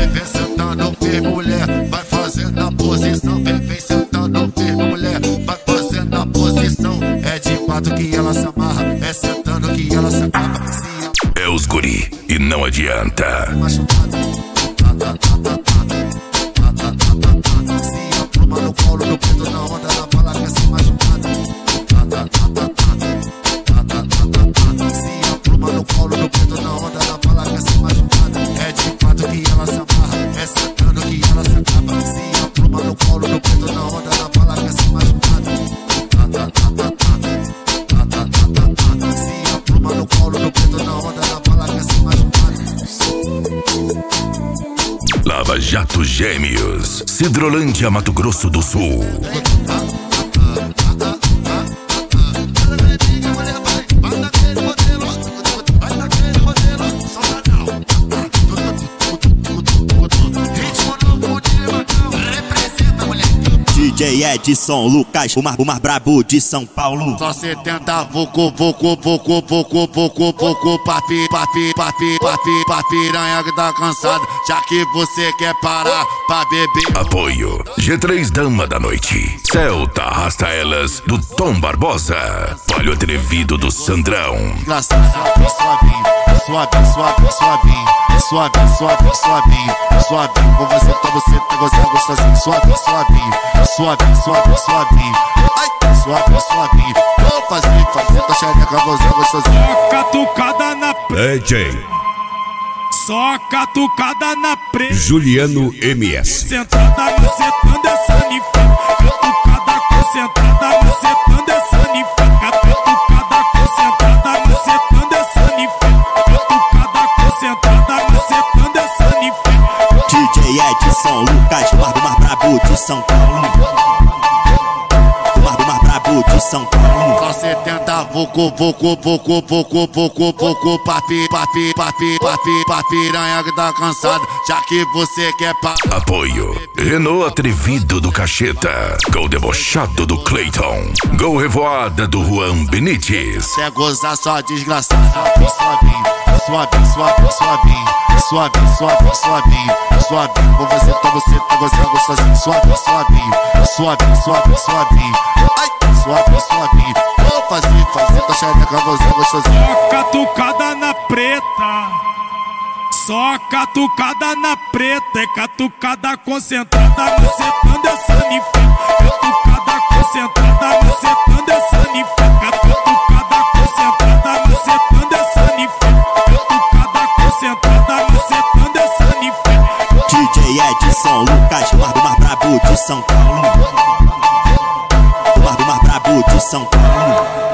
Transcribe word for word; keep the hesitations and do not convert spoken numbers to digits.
vem sentando firme, mulher, vai fazendo a posição. Vem, vem sentando firme, mulher, vai fazendo a posição. É de quatro que ela se amarra, é sentando que ela se acaba. É os guri e não adianta. Se apruma no colo do preto na onda, ela fala que é se machucada. Se apruma no colo do preto na onda, ela fala que é se machucada. É de quatro que ela se amarra, é sentando que ela se acaba. Se apruma no colo do preto na onda, ela fala que é se machucada. Se apruma no colo do preto na onda, ela fala que é se machucada. Lava Jato Gêmeos, Cidrolândia, Mato Grosso do Sul. D J Edson Lucas, o mais, o mais brabo de São Paulo. Só setenta, voco, voco, voco, voco, voco, voco, papi, papi, papi, papi, papi, piranha que tá cansada, já que você quer parar pra beber. Apoio G três Dama da Noite, Celta Arrasta Elas do Tom Barbosa, Palho Atrevido do Sandrão. Suave, suave, suave, suave, suave, suave, suave, suave, com você tá, você tá, você tá gostosinho. Suave, suave, suave, suave, suave, ai, suave, suave, vou fazer, fazer tua xereca, você gostosinho. Só catucada na D J Só catucada na preta. Juliano M S. Concentrada, macetando essa ninfa. Catucada concentrada, macetando essa ninfa. Catucada concentrada, macetando essa ninfa. Catucada concentrada, macetando essa ninfa. D J Edson Lucas, o mais, o mais brabo de São Paulo. O mais, o mais brabo de São Paulo. Só setenta, voco, voco, voco, voco, voco, voco, papi, papi, papi, papi, papi, piranha que tá cansada, já que você quer parar. Apoio Renault Atrevido do Cacheta, Gol Debochado do Clayton, Gol Revoada do Juan Benítez. Quer gozar só desgraçado. Suave, suave, suave, suave, suave, suave, suave, suave, com você tá, você tá, você tá gostosinho. Suave, suave, suave, suave, suave, ai, suave, suave, vou fazer, fazer tua xereca, você gostosinho. Só catucada na preta. Só catucada na preta. É catucada concentrada, macetando essa ninfa. Catucada concentrada, macetando essa ninfa. Catucada concentrada, macetando essa ninfa. Catucada concentrada, macetando essa ninfa. D J Edson Lucas, o mais, o mais brabo de São Paulo. O mais, o mais brabo de São Paulo.